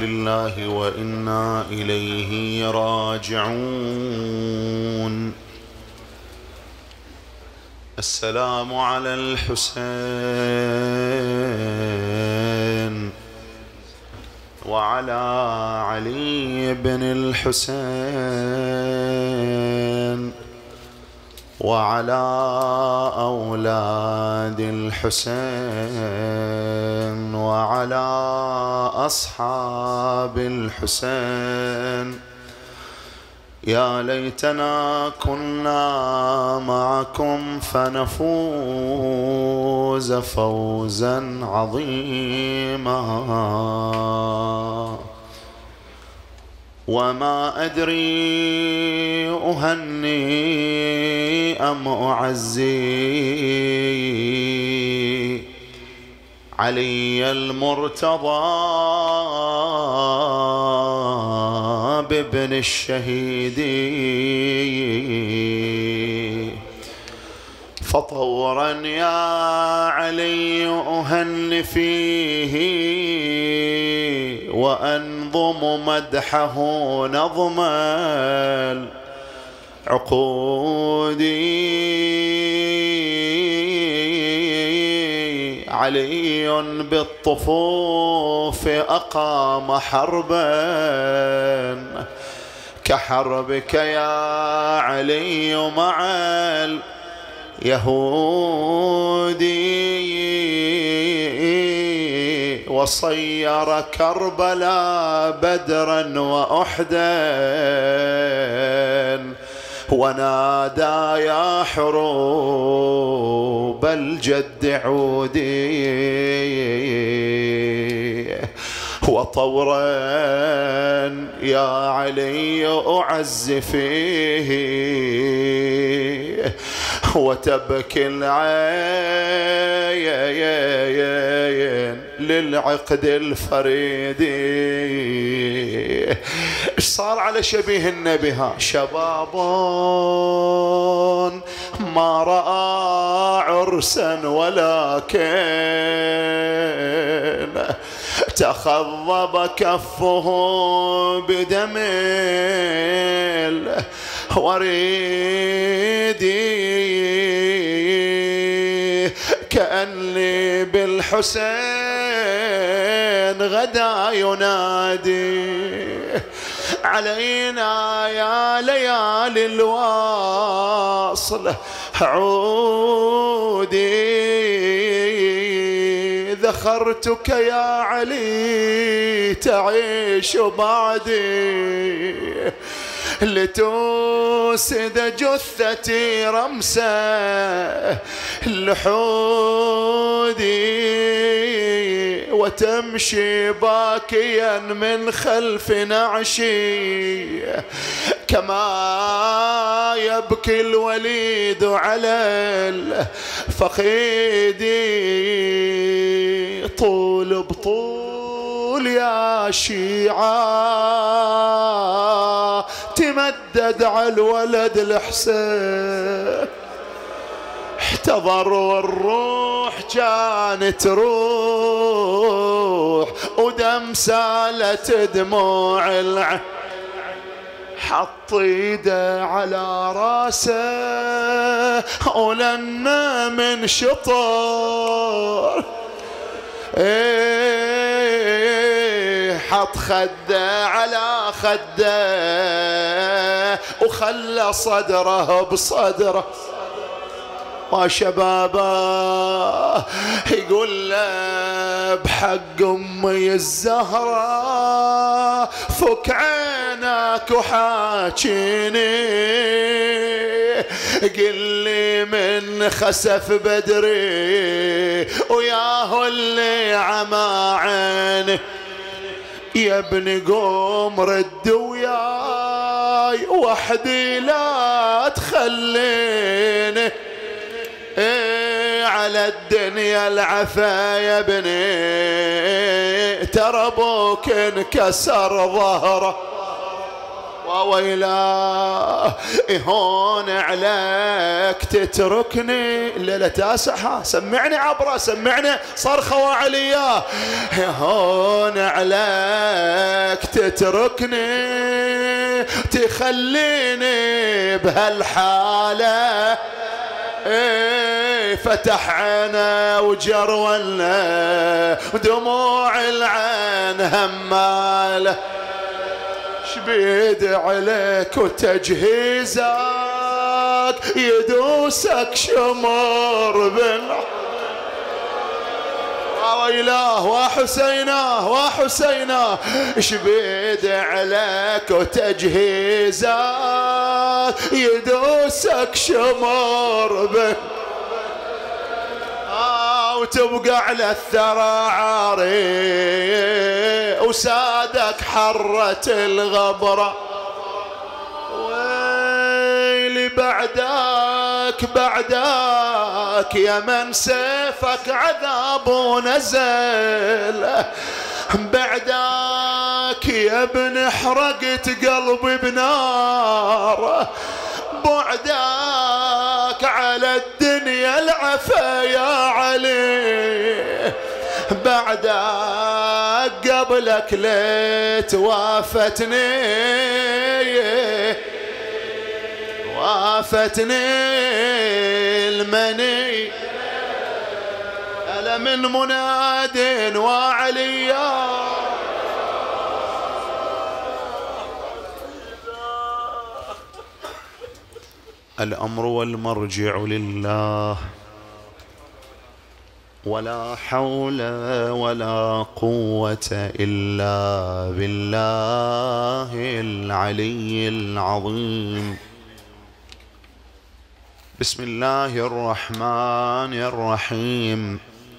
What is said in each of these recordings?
لله وإنا إليه راجعون. السلام على الحسين وعلى علي بن الحسين وعلى أولاد الحسين وعلى أصحاب الحسين. يا ليتنا كنا معكم فنفوز فوزا عظيما. وما أدري أهني أم أعزي علي المرتضى بابن الشهيد، فطورا يا علي أهن فيه وأنظم مدحه نظم العقود. علي بالطفوف أقام حربا كحربك يا علي مع اليهودي، وصير كربلاء بدرا وأحدا ونادى يا حروب الجد عودي. وطورا يا علي أعز فيه وتبكي العين للعقد الفريد. ايش صار على شبيه النبي؟ ها شباب ما رأى عرسا ولكن تخضب كفه بدم الوريد. كأني بالحسين غدا ينادي علينا يا ليالي الواصل عودي. ذخرتك يا علي تعيش بعدي لتوسد جثتي رمسة الحودي وتمشي باكيا من خلف نعشي كما يبكي الوليد على الفخيد. طول بطول يا شيعة تمدد على الولد الحسين، احتضر والروح كانت روح ودم سالت دموع العين. حط ايده على راسه ولنا من شطر، حط خده على خده وخلى صدره بصدره. وشبابه يقول له بحق امي الزهرة فك عينك وحاكيني، قل لي من خسف بدري وياه اللي عمى عيني. يا ابني قوم رد وياي وحدي لا تخليني على الدنيا العفا يا ابني، ترى ابوك انكسر ظهره. وويلا هون عليك تتركني الليلة تاسعها، سمعني عبره، سمعني صرخة وعليا. هون عليك تتركني تخليني بهالحالة. فتح عينه وجرولنا ودموع العين هماله. شبيد عليك وتجهيزك يدوسك شمر ويلاه وحسيناه وحسيناه. شبيد عليك وتجهيزك يدوسك شمر وتبقى على الثرى عاري وسادك حرة الغبرة. ويلي بعدك يا من سيفك عذاب ونزل. بعدك يا ابن حرقت قلبي بنار. بعدك على الدنيا العفا يا علي. بعدك قبلك ليت وافتني المني. ألا من مناد وعليا الأمر والمرجع لله ولا حول ولا قوة إلا بالله العلي العظيم. بسم الله الرحمن الرحيم.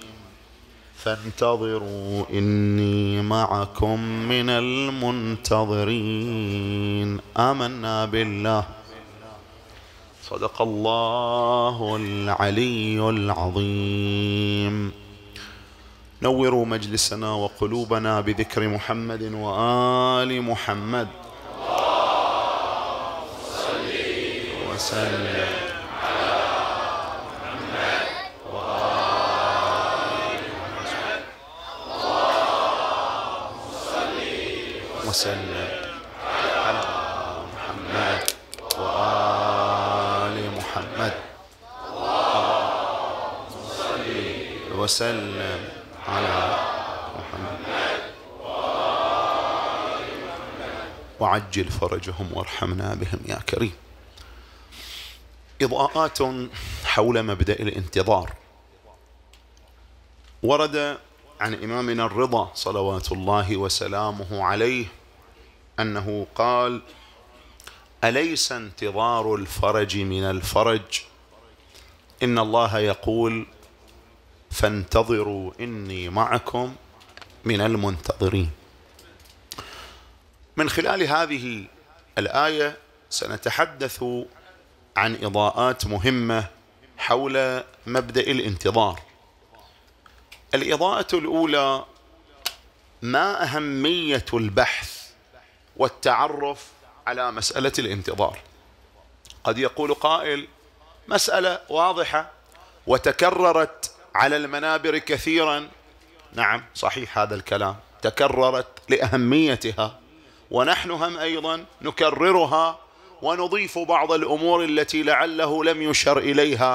فانتظروا إني معكم من المنتظرين. آمنا بالله. صدق الله العلي العظيم. نوروا مجلسنا وقلوبنا بذكر محمد وآل محمد. اللهم صل وسلم على محمد وآل محمد. اللهم صل وسلم على محمد وآل محمد. اللهم صل وسلم على محمد وآل محمد وعجل فرجهم وارحمنا بهم يا كريم. إضاءات حول مبدأ الانتظار. ورد عن إمامنا الرضا صلوات الله وسلامه عليه أنه قال: أليس انتظار الفرج من الفرج؟ إن الله يقول: فانتظروا إني معكم من المنتظرين. من خلال هذه الآية سنتحدث عن إضاءات مهمة حول مبدأ الانتظار. الإضاءة الأولى: ما أهمية البحث والتعرف على مسألة الانتظار؟ قد يقول قائل: مسألة واضحة وتكررت على المنابر كثيرا. نعم، صحيح هذا الكلام، تكررت لأهميتها، ونحن هم أيضا نكررها ونضيف بعض الأمور التي لعله لم يشر إليها.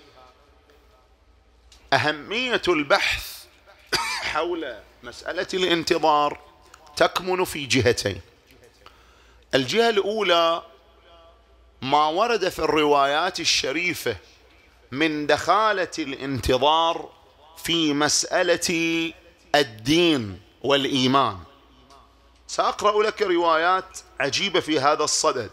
أهمية البحث حول مسألة الانتظار تكمن في جهتين. الجهة الأولى: ما ورد في الروايات الشريفة من دخالة الانتظار في مسألة الدين والإيمان. سأقرأ لك روايات عجيبة في هذا الصدد.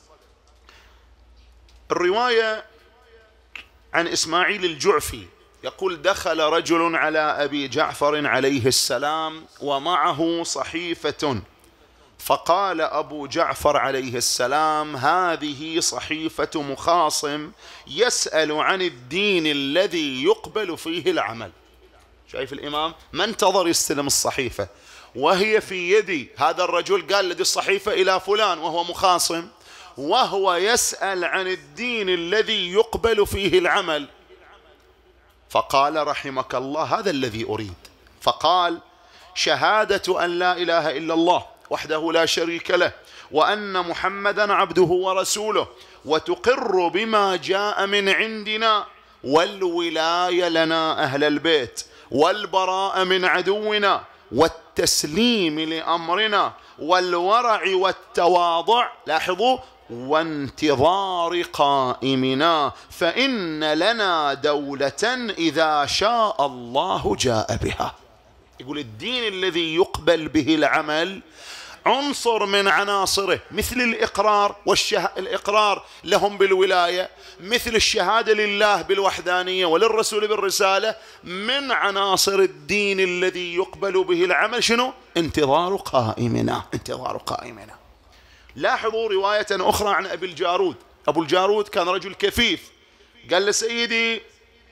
الرواية عن إسماعيل الجعفي يقول: دخل رجل على أبي جعفر عليه السلام ومعه صحيفة، فقال أبو جعفر عليه السلام: هذه صحيفة مخاصم يسأل عن الدين الذي يقبل فيه العمل. شايف الإمام ما انتظر يستلم الصحيفة وهي في يدي هذا الرجل، قال: لدي الصحيفة إلى فلان وهو مخاصم، وهو يسأل عن الدين الذي يقبل فيه العمل. فقال: رحمك الله، هذا الذي أريد. فقال: شهادة أن لا إله إلا الله وحده لا شريك له، وأن محمدا عبده ورسوله، وتقر بما جاء من عندنا، والولاية لنا أهل البيت، والبراء من عدونا، والتسليم لأمرنا، والورع والتواضع، لاحظوا، وانتظار قائمنا، فإن لنا دولة إذا شاء الله جاء بها. يقول الدين الذي يقبل به العمل عنصر من عناصره مثل الإقرار الإقرار لهم بالولاية، مثل الشهادة لله بالوحدانية وللرسول بالرسالة، من عناصر الدين الذي يقبل به العمل شنو؟ انتظار قائمنا، انتظار قائمنا. لاحظوا رواية أخرى عن أبي الجارود. أبو الجارود كان رجل كفيف، قال لسيدي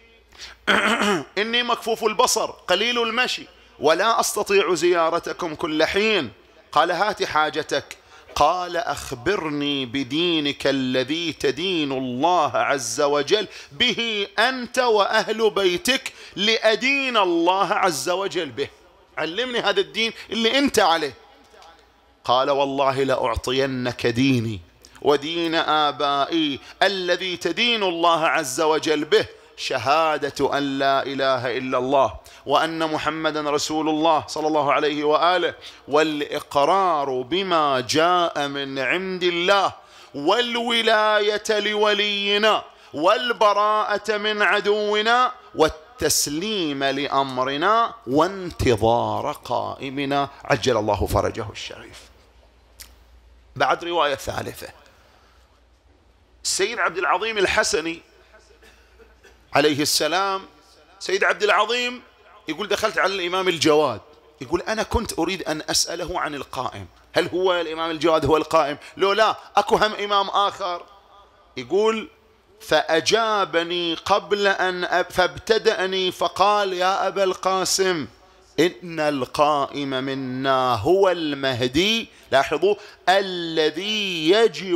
إني مكفوف البصر قليل المشي ولا أستطيع زيارتكم كل حين. قال هات حاجتك. قال أخبرني بدينك الذي تدين الله عز وجل به أنت وأهل بيتك لأدين الله عز وجل به، علمني هذا الدين اللي أنت عليه. قال والله لأعطينك ديني ودين آبائي الذي تدين الله عز وجل به، شهادة أن لا إله إلا الله وأن محمدا رسول الله صلى الله عليه وآله، والإقرار بما جاء من عند الله، والولاية لولينا، والبراءة من عدونا، والتسليم لأمرنا، وانتظار قائمنا عجل الله فرجه الشريف. بعد رواية ثالثة، السيد عبد العظيم الحسني عليه السلام، سيد عبد العظيم يقول دخلت على الإمام الجواد، يقول أنا كنت أريد أن أسأله عن القائم، هل هو الإمام الجواد هو القائم؟ لو لا أكو هم إمام آخر. يقول فأجابني قبل أن فابتدأني فقال يا أبا القاسم إن القائم منا هو المهدي، لاحظوا، الذي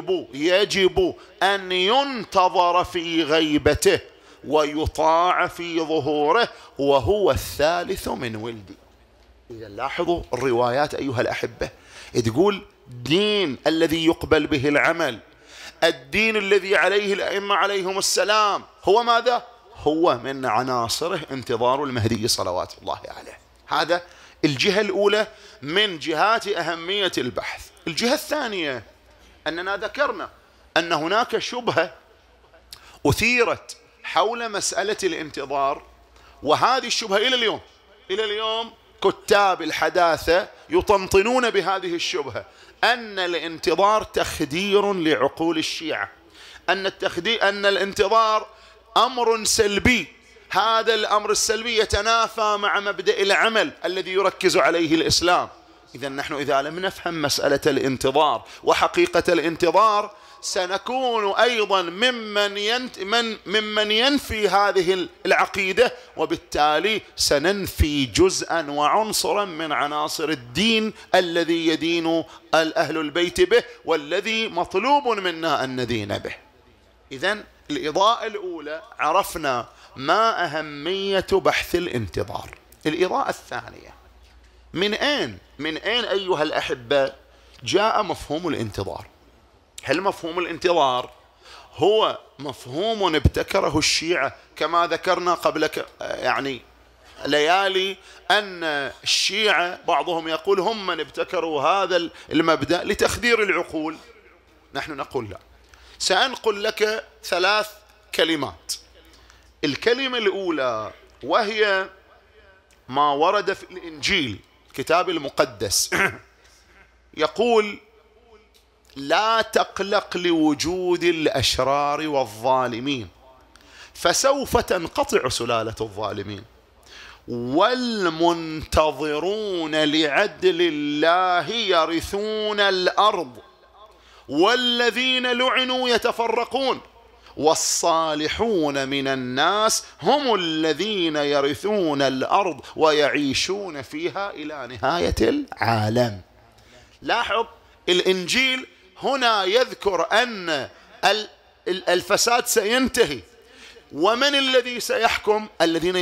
يجب أن ينتظر في غيبته ويطاع في ظهوره، وهو الثالث من ولدي. إذا لاحظوا الروايات أيها الأحبة، تقول دين الذي يقبل به العمل، الدين الذي عليه الأئمة عليهم السلام، هو ماذا؟ هو من عناصره انتظار المهدي صلوات الله عليه. هذا الجهة الأولى من جهات أهمية البحث. الجهة الثانية أننا ذكرنا أن هناك شبهة أثيرت حول مسألة الانتظار، وهذه الشبهة إلى اليوم كتاب الحداثة يطنطنون بهذه الشبهة، أن الانتظار تخدير لعقول الشيعة، أن الانتظار أمر سلبي، هذا الأمر السلبي يتنافى مع مبدأ العمل الذي يركز عليه الإسلام. إذا نحن إذا لم نفهم مسألة الانتظار وحقيقة الانتظار سنكون أيضا ممن ينفي هذه العقيدة، وبالتالي سننفي جزءا وعنصرا من عناصر الدين الذي يدين أهل البيت به، والذي مطلوب منا أن ندين به. إذن الإضاءة الأولى عرفنا ما أهمية بحث الانتظار. الإضاءة الثانية، من أين أيها الأحبة جاء مفهوم الانتظار؟ هل مفهوم الانتظار هو مفهوم ابتكره الشيعة كما ذكرنا قبل ليالي أن الشيعة بعضهم يقول هم من ابتكروا هذا المبدأ لتخدير العقول؟ نحن نقول لا. سأنقل لك 3 كلمات. الكلمة الأولى وهي ما ورد في الإنجيل الكتاب المقدس يقول لا تقلق لوجود الأشرار والظالمين فسوف تنقطع سلالة الظالمين، والمنتظرون لعدل الله يرثون الأرض، والذين لعنوا يتفرقون، والصالحون من الناس هم الذين يرثون الأرض ويعيشون فيها إلى نهاية العالم. لاحظ الإنجيل هنا يذكر أن الفساد سينتهي، ومن الذي سيحكم؟ الذين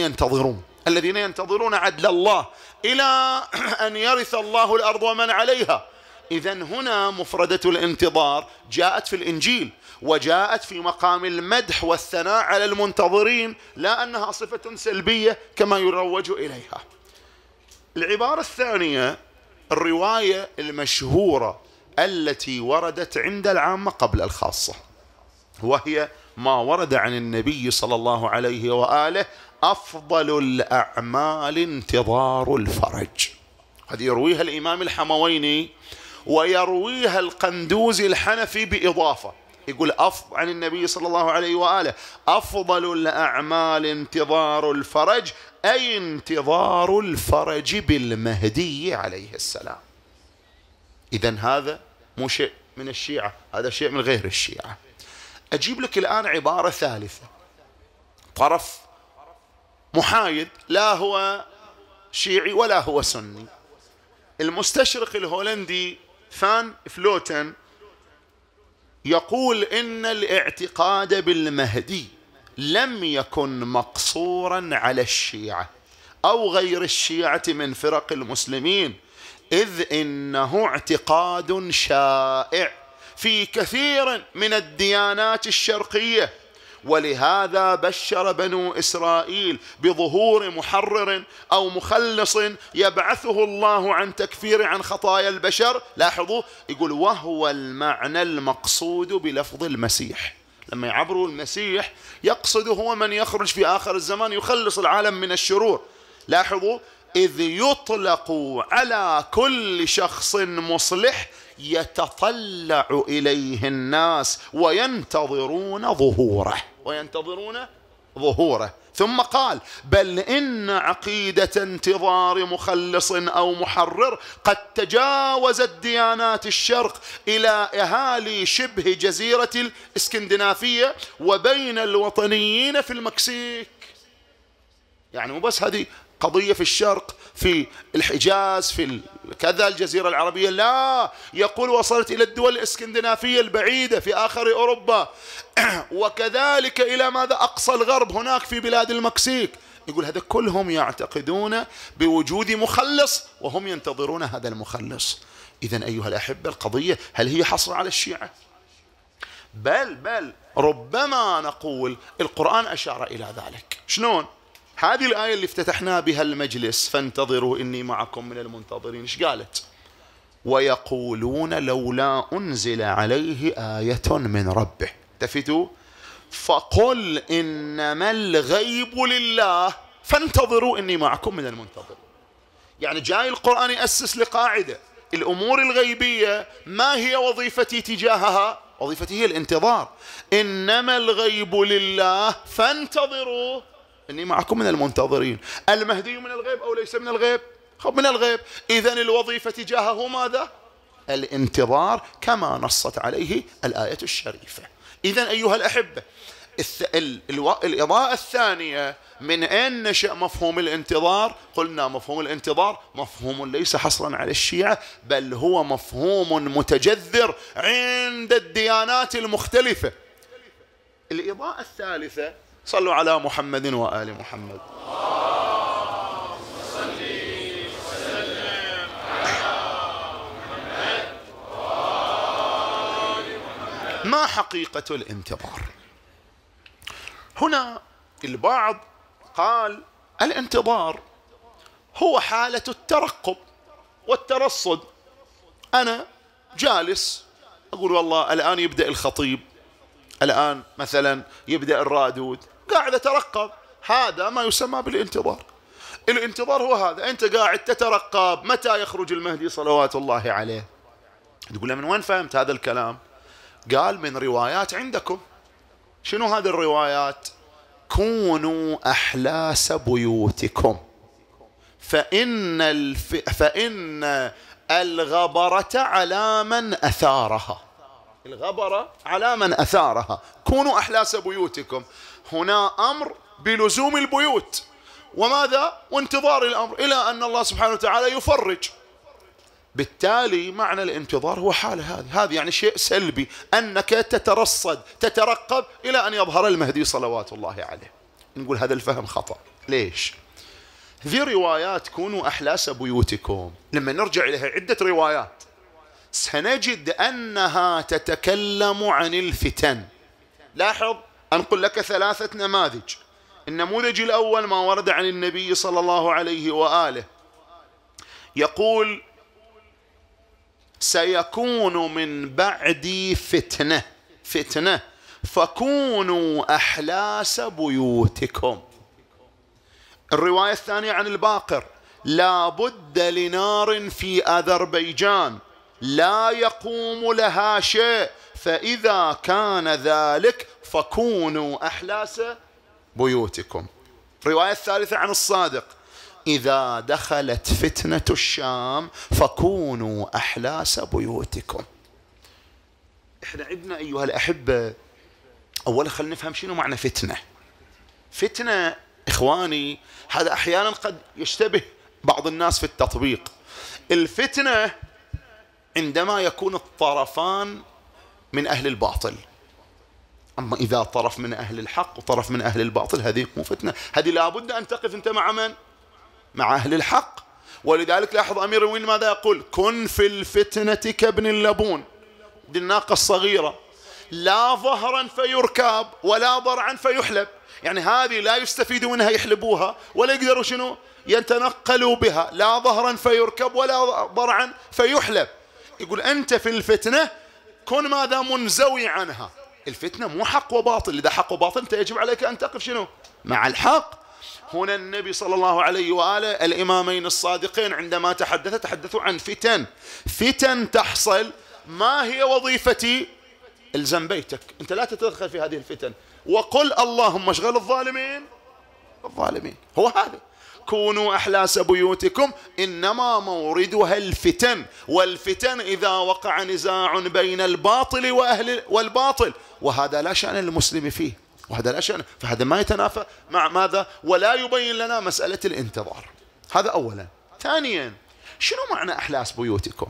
ينتظرون عدل الله إلى أن يرث الله الأرض ومن عليها. إذن هنا مفردة الانتظار جاءت في الإنجيل وجاءت في مقام المدح والثناء على المنتظرين، لا أنها صفة سلبية كما يروج إليها. العبارة الثانية الرواية المشهورة التي وردت عند العامة قبل الخاصة، وهي ما ورد عن النبي صلى الله عليه وآله: أفضل الأعمال انتظار الفرج. هذه يرويها الإمام الحمويني ويرويها القندوزي الحنفي بإضافة، يقول عن النبي صلى الله عليه وآله: أفضل الأعمال انتظار الفرج، أي انتظار الفرج بالمهدي عليه السلام. إذن هذا مو شيء من الشيعة، هذا شيء من غير الشيعة. أجيب لك الآن عبارة ثالثة، طرف محايد، لا هو شيعي ولا هو سني. المستشرق الهولندي فان فلوتن يقول إن الاعتقاد بالمهدي لم يكن مقصورا على الشيعة أو غير الشيعة من فرق المسلمين، إذ إنه اعتقاد شائع في كثير من الديانات الشرقية، ولهذا بشر بنو إسرائيل بظهور محرر أو مخلص يبعثه الله عن تكفير عن خطايا البشر. لاحظوا، يقول: وهو المعنى المقصود بلفظ المسيح. لما يعبروا المسيح يقصد هو من يخرج في آخر الزمان يخلص العالم من الشرور. لاحظوا: إذ يطلق على كل شخص مصلح يتطلع إليه الناس وينتظرون ظهوره. ثم قال: بل إن عقيدة انتظار مخلص أو محرر قد تجاوزت ديانات الشرق إلى أهالي شبه جزيرة الإسكندنافية وبين الوطنيين في المكسيك. يعني مو بس هذه قضية في الشرق، في الحجاز، في كذا الجزيرة العربية، لا، يقول وصلت إلى الدول الإسكندنافية البعيدة في آخر أوروبا، وكذلك إلى ماذا؟ أقصى الغرب هناك في بلاد المكسيك. يقول هذا كلهم يعتقدون بوجود مخلص وهم ينتظرون هذا المخلص. إذن أيها الأحبة، القضية هل هي حصر على الشيعة؟ بل ربما نقول القرآن أشار إلى ذلك. شلون؟ هذه الآية اللي افتتحنا بها المجلس: فانتظروا إني معكم من المنتظرين، إيش قالت؟ ويقولون لولا أنزل عليه آية من ربه. التفتوا: فقل إنما الغيب لله فانتظروا إني معكم من المنتظرين. يعني جاي القرآن يأسس لقاعدة: الأمور الغيبية ما هي وظيفتي تجاهها؟ وظيفتي هي الانتظار. إنما الغيب لله فانتظروا إني معكم من المنتظرين. المهدي من الغيب أو ليس من الغيب؟ من الغيب. إذن الوظيفة تجاهه ماذا؟ الانتظار، كما نصت عليه الآية الشريفة. إذن أيها الأحبة، الإضاءة الثانية: من أين نشأ مفهوم الانتظار؟ قلنا مفهوم الانتظار مفهوم ليس حصرا على الشيعة، بل هو مفهوم متجذر عند الديانات المختلفة. الإضاءة الثالثة: صلوا على محمد وآل محمد. ما حقيقة الانتظار؟ هنا البعض قال الانتظار هو حالة الترقب والترصد. أنا جالس أقول والله الآن يبدأ الخطيب، الآن مثلا يبدأ الرادود، قاعد أترقب. هذا ما يسمى بالانتظار. الانتظار هو هذا: أنت قاعد تترقب متى يخرج المهدي صلوات الله عليه. تقول له من وين فهمت هذا الكلام؟ قال من روايات عندكم. شنو هذه الروايات؟ كونوا أحلاس بيوتكم فإن الغبرة على من أثارها. الغبرة على من أثارها. كونوا أحلاس بيوتكم، هنا أمر بلزوم البيوت، وماذا؟ وانتظار الأمر إلى أن الله سبحانه وتعالى يفرج. بالتالي معنى الانتظار هو حالة هذه يعني شيء سلبي، أنك تترصد تترقب إلى أن يظهر المهدي صلوات الله عليه. نقول هذا الفهم خطأ. ليش؟ ذي روايات كونوا أحلاس بيوتكم، لما نرجع إليها عدة روايات سنجد أنها تتكلم عن الفتن. لاحظ، أنقل لك 3 نماذج. النموذج الأول ما ورد عن النبي صلى الله عليه وآله، يقول: سيكون من بعدي فتنة فكونوا أحلاس بيوتكم. الرواية الثانية عن الباقر: لا بد لنار في أذربيجان لا يقوم لها شيء، فإذا كان ذلك فكونوا أحلاس بيوتكم. الرواية الثالثة عن الصادق: إذا دخلت فتنة الشام فكونوا أحلاس بيوتكم. إحنا عندنا أيها الأحبة، أولا خلينا نفهم شنو معنى فتنة. فتنة إخواني هذا أحيانا قد يشتبه بعض الناس في التطبيق. الفتنة عندما يكون الطرفان من أهل الباطل، أما إذا طرف من أهل الحق وطرف من أهل الباطل هذه مو فتنة، هذه لابد أن تقف أنت مع من؟ مع أهل الحق. ولذلك لاحظ أمير المؤمنين ماذا يقول: كن في الفتنة كابن اللبون، دي الناقة الصغيرة، لا ظهرا فيركب ولا ضرعا فيحلب. يعني هذه لا يستفيد منها يحلبوها ولا يقدروا شنو يتنقلوا بها، لا ظهرا فيركب ولا ضرعا فيحلب. يقول أنت في الفتنة كن ماذا؟ منزوي عنها. الفتنة مو حق وباطل، إذا حق وباطل أنت يجب عليك أن تقف شنو مع الحق. هنا النبي صلى الله عليه وآله الإمامين الصادقين عندما تحدثوا عن فتن تحصل. ما هي وظيفتي؟ الزم بيتك، أنت لا تتدخل في هذه الفتن، وقل اللهم اشغل الظالمين. هو هذا: كونوا أحلاس بيوتكم إنما موردها الفتن، والفتن إذا وقع نزاع بين الباطل والباطل، وهذا لا شأن للمسلم فيه، وهذا لا شأن، فهذا ما يتنافى مع ماذا؟ ولا يبين لنا مسألة الانتظار. هذا أولا. ثانيا، شنو معنى أحلاس بيوتكم؟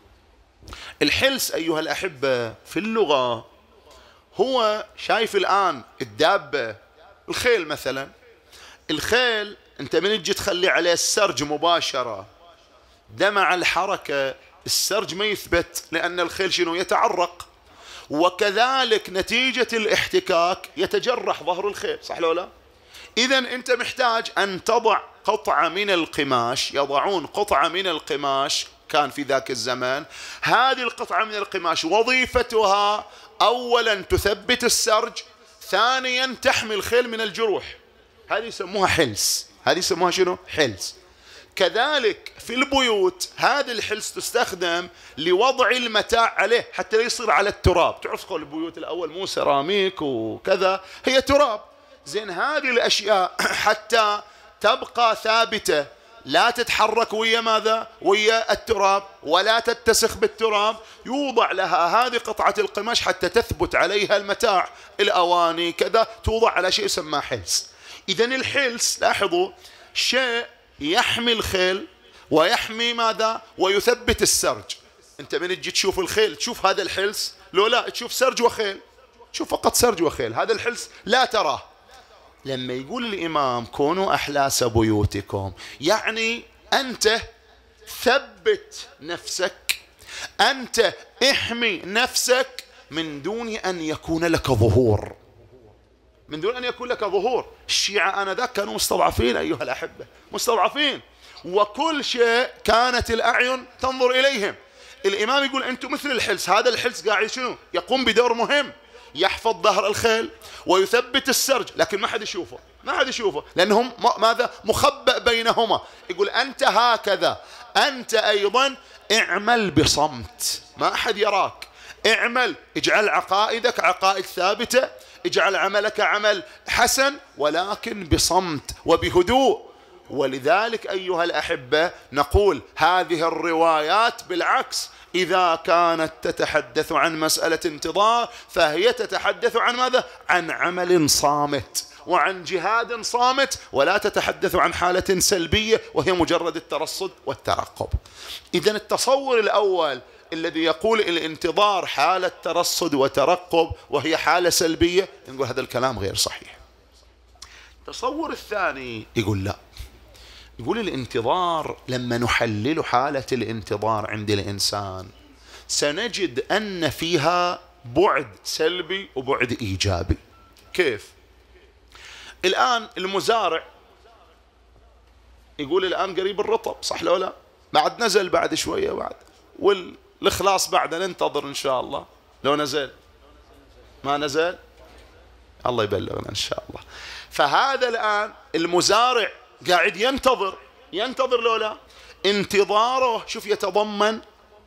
الحلس أيها الأحبة في اللغة هو، شايف الآن الدابة الخيل مثلا، الخيل أنت من تجي تخلي عليه السرج مباشرة، ده مع الحركة السرج ما يثبت، لأن الخيل شنو يتعرق، وكذلك نتيجة الاحتكاك يتجرح ظهر الخيل، صح لو لا؟ إذن أنت محتاج أن تضع قطعة من القماش، يضعون قطعة من القماش كان في ذاك الزمان. هذه القطعة من القماش وظيفتها أولا تثبت السرج، ثانيا تحمي الخيل من الجروح. هذه يسموها حلس، هذه يسموها شنو؟ حلس. كذلك في البيوت هذه الحلس تستخدم لوضع المتاع عليه حتى لا يصير على التراب. تعرف قول البيوت الأول مو سيراميك وكذا، هي تراب. زين هذه الأشياء حتى تبقى ثابتة لا تتحرك ويا ماذا؟ ويا التراب، ولا تتسخ بالتراب، يوضع لها هذه قطعة القماش حتى تثبت عليها المتاع، الأواني كذا، توضع على شيء يسمى حلس. إذن الحلس لاحظوا شيء يحمي الخيل ويحمي ماذا؟ ويثبت السرج. أنت من تجي تشوف الخيل تشوف هذا الحلس؟ لو لا تشوف سرج وخيل، تشوف فقط سرج وخيل، هذا الحلس لا تراه. لما يقول الإمام كونوا أحلاس بيوتكم، يعني أنت ثبت نفسك، أنت احمي نفسك من دون أن يكون لك ظهور، من دون أن يكون لك ظهور. الشيعة آنذاك كانوا مستضعفين أيها الأحبة، مستضعفين، وكل شيء كانت الأعين تنظر إليهم. الإمام يقول أنتم مثل الحلس، هذا الحلس قاعد شنو؟ يقوم بدور مهم، يحفظ ظهر الخيل ويثبت السرج، لكن ما حد يشوفه، ما حد يشوفه، لأنهم ماذا؟ مخبأ بينهما. يقول أنت هكذا، أنت أيضا اعمل بصمت، ما أحد يراك، اعمل، اجعل عقائدك عقائد ثابتة، اجعل عملك عمل حسن، ولكن بصمت وبهدوء. ولذلك أيها الأحبة نقول هذه الروايات بالعكس، إذا كانت تتحدث عن مسألة انتظار فهي تتحدث عن ماذا؟ عن عمل صامت وعن جهاد صامت، ولا تتحدث عن حالة سلبية وهي مجرد الترصد والترقب. إذن التصور الأول الذي يقول الانتظار حالة ترصد وترقب وهي حالة سلبية، نقول هذا الكلام غير صحيح. التصور الثاني يقول لا، يقول الانتظار لما نحلل حالة الانتظار عند الإنسان سنجد أن فيها بعد سلبي وبعد إيجابي. كيف؟ الآن المزارع يقول الآن قريب الرطب، صح لو لا؟ بعد نزل بعد شوية بعد، والإخلاص بعد ننتظر إن شاء الله. لو نزل ما نزل الله يبلغنا إن شاء الله. فهذا الآن المزارع قاعد ينتظر لو لا؟ انتظاره شوف يتضمن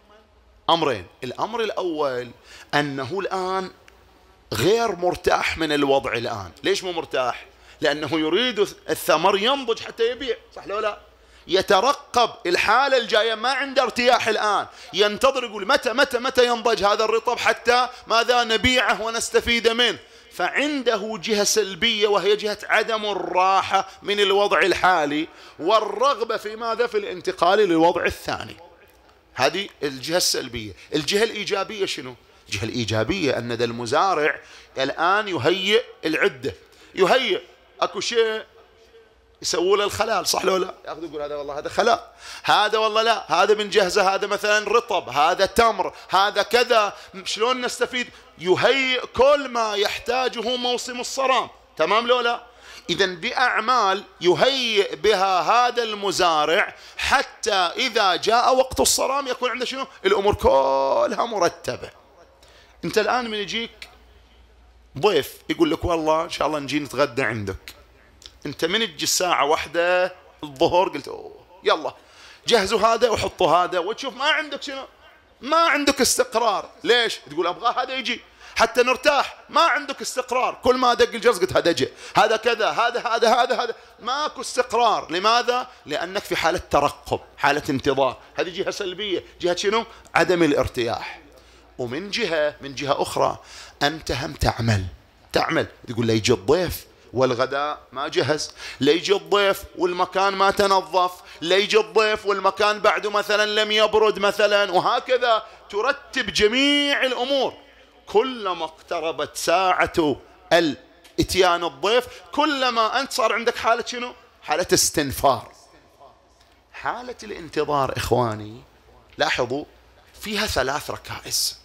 أمرين. الأمر الأول أنه الآن غير مرتاح من الوضع الآن. ليش مو مرتاح؟ لأنه يريد الثمر ينضج حتى يبيع، صح لو لا؟ يترقب الحالة الجاية، ما عنده ارتياح الآن، ينتظر يقول متى ينضج هذا الرطب حتى ماذا نبيعه ونستفيد منه. فعنده جهة سلبية وهي جهة عدم الراحة من الوضع الحالي والرغبة في ماذا؟ في الانتقال للوضع الثاني. هذه الجهة السلبية. الجهة الإيجابية شنو؟ الجهة الإيجابية أن ذا المزارع الآن يهيئ العدة، يهيئ أكو شيء يسووا له الخلال، صح لو لا؟ ياخذ يقول هذا والله هذا خلال، هذا والله لا هذا بنجهزه، هذا مثلا رطب، هذا تمر، هذا كذا، شلون نستفيد؟ يهيئ كل ما يحتاجه موسم الصرام، تمام لو لا؟ إذا بأعمال يهيئ بها هذا المزارع حتى إذا جاء وقت الصرام يكون عنده شنو؟ الأمور كلها مرتبة. أنت الآن من يجيك ضيف يقول لك والله إن شاء الله نجي نتغدى عندك، أنت من تجي الساعة 1 الظهر قلت أوه يلا جهزوا هذا وحطوا هذا، وتشوف ما عندك شنو؟ ما عندك استقرار. ليش؟ تقول أبغى هذا يجي حتى نرتاح، ما عندك استقرار. كل ما دق الجرس قلت هذا جاء، هذا كذا، هذا ماكو استقرار. لماذا؟ لأنك في حالة ترقب، حالة انتظار. هذه جهة سلبية، جهة شنو؟ عدم الارتياح. ومن جهة أخرى أنت هم تعمل تقول لا يجي الضيف والغداء ما جهز، لا يجي الضيف والمكان ما تنظف، لا يجي الضيف والمكان بعده مثلا لم يبرد مثلا، وهكذا ترتب جميع الأمور. كلما اقتربت ساعة الاتيان الضيف كلما أنت صار عندك حالة شنو؟ حالة استنفار. حالة الانتظار إخواني لاحظوا فيها 3 ركائز.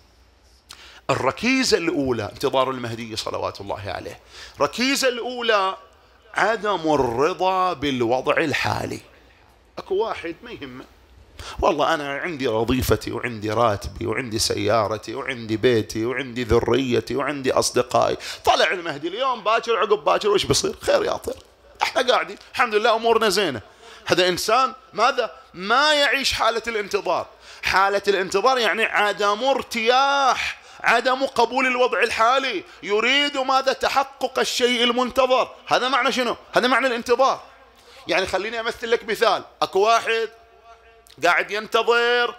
الركيزة الأولى انتظار المهدي صلوات الله عليه. الركيزة الأولى عدم الرضا بالوضع الحالي. أكو واحد ما يهمه والله أنا عندي وظيفتي وعندي راتبي وعندي سيارتي وعندي بيتي وعندي ذريتي وعندي أصدقائي، طلع المهدي اليوم باكر عقب باكر وش بصير؟ خير يا طير، احنا قاعدين الحمد لله أمورنا زينة. هذا إنسان ماذا؟ ما يعيش حالة الانتظار. حالة الانتظار يعني عدم ارتياح، عدم قبول الوضع الحالي، يريد ماذا؟ تحقق الشيء المنتظر. هذا معنى شنو؟ هذا معنى الانتظار. يعني خليني أمثل لك مثال. أكو واحد قاعد ينتظر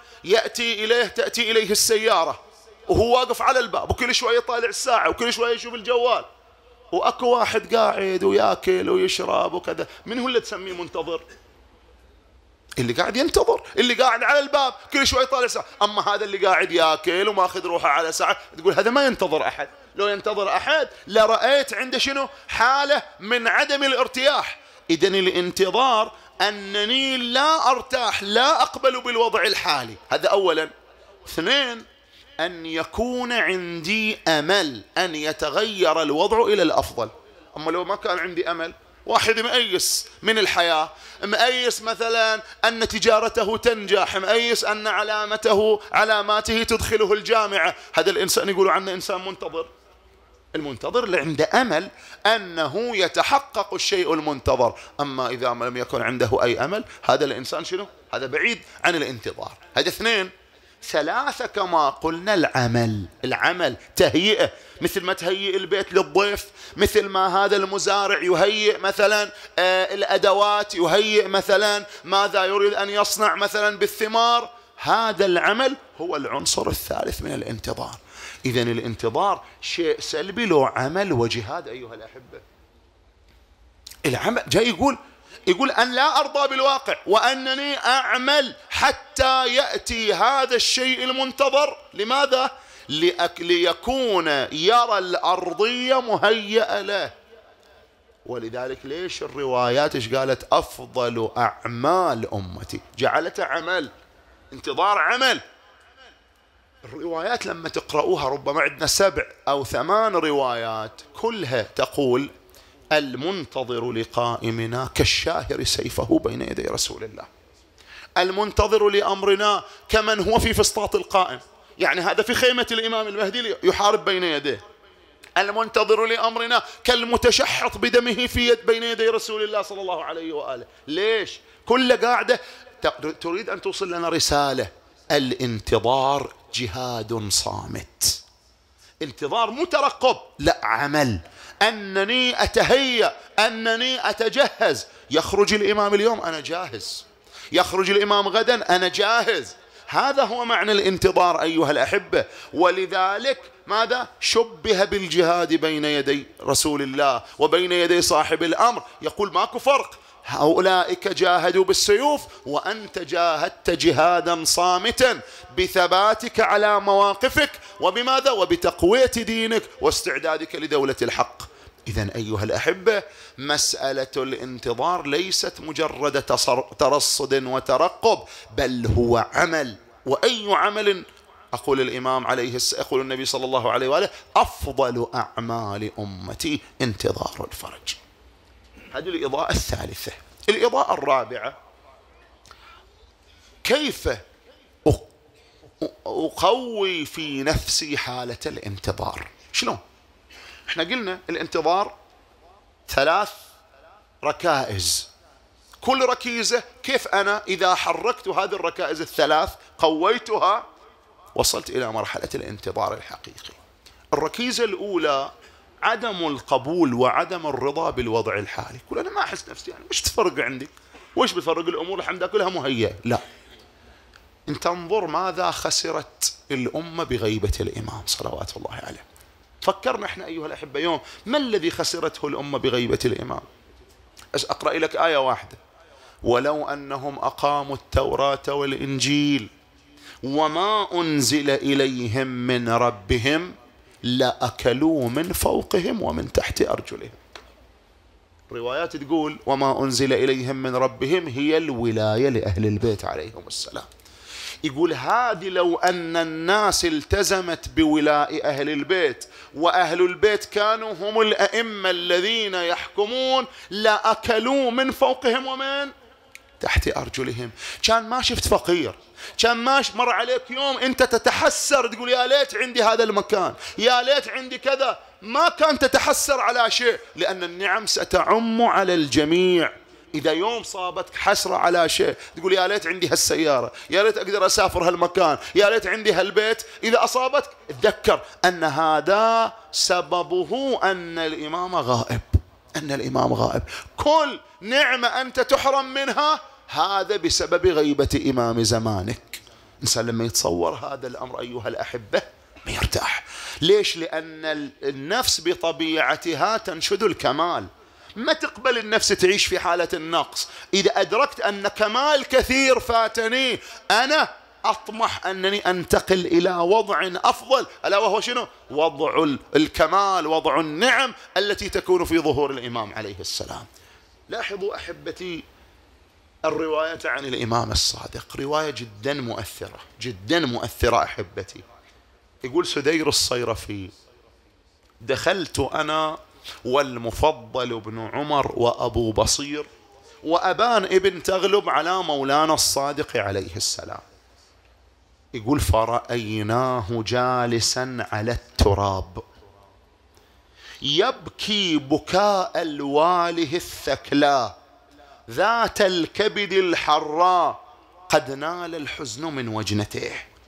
تأتي إليه السيارة وهو واقف على الباب وكل شوية يطالع الساعة وكل شوية يشوف الجوال، وأكو واحد قاعد ويأكل ويشرب وكذا. من هو اللي تسميه منتظر؟ اللي قاعد ينتظر، اللي قاعد على الباب كل شوي يطالع ساعة. أما هذا اللي قاعد يأكل وماخذ روحه على ساعة تقول هذا ما ينتظر أحد. لو ينتظر أحد لرأيت عنده شنو؟ حالة من عدم الارتياح. إذن الانتظار أنني لا أرتاح، لا أقبل بالوضع الحالي. هذا أولا. 2 أن يكون عندي أمل أن يتغير الوضع إلى الأفضل. أما لو ما كان عندي أمل، واحد مأيس من الحياة، مأيس مثلا أن تجارته تنجح، مأيس أن علاماته تدخله الجامعة، هذا الإنسان يقولوا عنه إنسان منتظر. المنتظر اللي عنده أمل أنه يتحقق الشيء المنتظر. أما إذا لم يكن عنده أي أمل هذا الإنسان شنو؟ هذا بعيد عن الانتظار. هذا 2. 3 كما قلنا العمل تهيئة، مثل ما تهيئ البيت للضيف، مثل ما هذا المزارع يهيئ مثلا الأدوات، يهيئ مثلا ماذا يريد أن يصنع مثلا بالثمار. هذا العمل هو العنصر الثالث من الانتظار. إذن الانتظار شيء سلبي له عمل وجهاد أيها الأحبة. العمل جاي يقول أن لا أرضى بالواقع وأنني أعمل حتى يأتي هذا الشيء المنتظر. لماذا؟ ليكون يرى الأرضية مهيئة له. ولذلك ليش الروايات إيش قالت؟ أفضل أعمال أمتي، جعلت عمل. انتظار عمل. الروايات لما تقرأوها ربما عندنا 7 أو 8 روايات كلها تقول المنتظر لقائمنا كالشاهر سيفه بين يدي رسول الله، المنتظر لأمرنا كمن هو في فسطاط القائم، يعني هذا في خيمة الإمام المهدي يحارب بين يديه. المنتظر لأمرنا كالمتشحط بدمه في يد بين يدي رسول الله صلى الله عليه وآله. ليش؟ كل قاعدة تريد أن توصل لنا رسالة. الانتظار جهاد صامت، انتظار مترقب، لا عمل، أنني أتهيأ، أنني أتجهز. يخرج الإمام اليوم أنا جاهز، يخرج الإمام غدا أنا جاهز. هذا هو معنى الانتظار أيها الأحبة. ولذلك ماذا؟ شبه بالجهاد بين يدي رسول الله وبين يدي صاحب الأمر. يقول ماكو فرق، أولئك جاهدوا بالسيوف وأنت جاهدت جهادا صامتا بثباتك على مواقفك وبماذا؟ وبتقوية دينك واستعدادك لدولة الحق. إذن أيها الأحبة، مسألة الانتظار ليست مجرد ترصد وترقب، بل هو عمل. وأي عمل؟ أقول يقول النبي صلى الله عليه وآله أفضل أعمال أمتي انتظار الفرج. هذه الإضاءة الثالثة. الإضاءة الرابعة، كيف أقوي في نفسي حالة الانتظار؟ شلون؟ احنا قلنا الانتظار 3 ركائز، كل ركيزة كيف أنا إذا حركت هذه الركائز ال3 قويتها وصلت إلى مرحلة الانتظار الحقيقي. الركيزة الأولى عدم القبول وعدم الرضا بالوضع الحالي. يقول أنا ما أحس نفسي، يعني وش تفرق عندك؟ وش بتفرق الأمور؟ الحمد لله كلها مهيئة. لا، أنت انظر ماذا خسرت الأمة بغيبة الإمام صلوات الله عليه. فكرنا احنا أيها الأحبة يوم ما الذي خسرته الأمة بغيبة الإمام؟ أقرأ لك آية واحدة: ولو أنهم أقاموا التوراة والإنجيل وما أنزل إليهم من ربهم لأكلوا من فوقهم ومن تحت أرجلهم. روايات تقول وما أنزل إليهم من ربهم هي الولاية لأهل البيت عليهم السلام. يقول هذه لو أن الناس التزمت بولاء أهل البيت وأهل البيت كانوا هم الأئمة الذين يحكمون لأكلوا من فوقهم ومن تحت أرجلهم. كان ما شفت فقير، كان ما مر عليك يوم أنت تتحسر تقول يا ليت عندي هذا المكان، يا ليت عندي كذا. ما كان تتحسر على شيء، لأن النعم ستعم على الجميع. إذا يوم صابتك حسرة على شيء تقول يا ليت عندي هالسيارة، يا ليت أقدر أسافر هالمكان، يا ليت عندي هالبيت. إذا أصابتك تذكر أن هذا سببه أن الإمام غائب، أن الإمام غائب. كل نعمة أنت تحرم منها هذا بسبب غيبة إمام زمانك. إنسان لما يتصور هذا الأمر أيها الأحبة ما يرتاح. ليش؟ لأن النفس بطبيعتها تنشد الكمال، ما تقبل النفس تعيش في حالة النقص. إذا أدركت أن كمال كثير فاتني أنا أطمح أنني أنتقل إلى وضع أفضل، ألا وهو شنو؟ وضع الكمال، وضع النعم التي تكون في ظهور الإمام عليه السلام. لاحظوا أحبتي الرواية عن الإمام الصادق، رواية جدا مؤثرة، جدا مؤثرة أحبتي. يقول سدير الصيرفي: دخلت أنا والمفضل بن عمر وأبو بصير وأبان ابن تغلب على مولانا الصادق عليه السلام. يقول فرأيناه جالسا على التراب يبكي بكاء الواله الثكلى ذات الكبد الحراء، قد نال الحزن من وجنته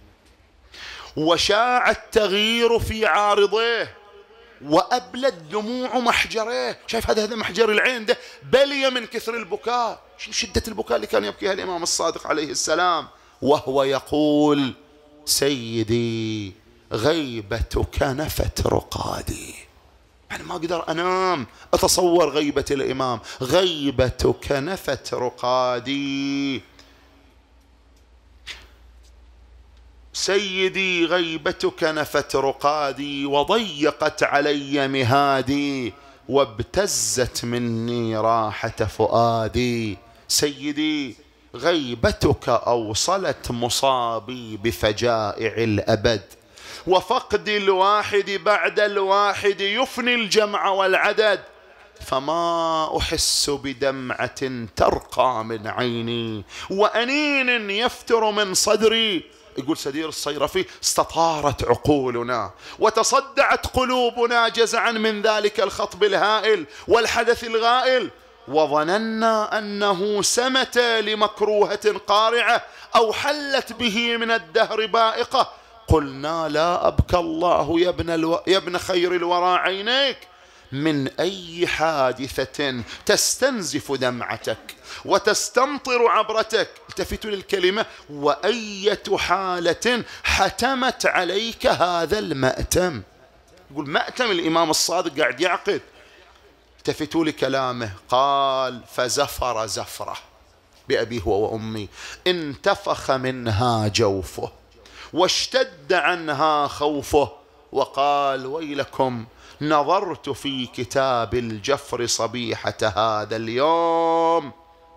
وشاع التغيير في عارضيه وأبلت دموع محجريه. شايف هذا محجر العين ده بلي من كثر البكاء. شدة البكاء اللي كان يبكيها الإمام الصادق عليه السلام، وهو يقول: سيدي غيبتك نفت رقادي. أنا ما أقدر أنام أتصور غيبة الإمام. غيبتك نفت رقادي، سيدي غيبتك نفت رقادي وضيقت علي مهادي وابتزت مني راحة فؤادي. سيدي غيبتك أوصلت مصابي بفجائع الأبد وفقد الواحد بعد الواحد يفني الجمع والعدد، فما أحس بدمعة ترقى من عيني وأنين يفتر من صدري. يقول سدير الصيرفي: استطارت عقولنا وتصدعت قلوبنا جزعا من ذلك الخطب الهائل والحدث الغائل، وظننا أنه سمت لمكروهة قارعة أو حلت به من الدهر بائقة. قلنا: لا أبكى الله يا ابن خير الورى عينيك من أي حادثة تستنزف دمعتك وتستمطر عبرتك. التفتوا للكلمة: وأية حالة حتمت عليك هذا المأتم. يقول مأتم الإمام الصادق قاعد يعقد. التفتوا لكلامه، قال: فزفر زفرة بأبيه وأمي، انتفخ منها جوفه واشتد عنها خوفه، وقال: ويلكم، نظرت في كتاب الجفر صبيحة هذا اليوم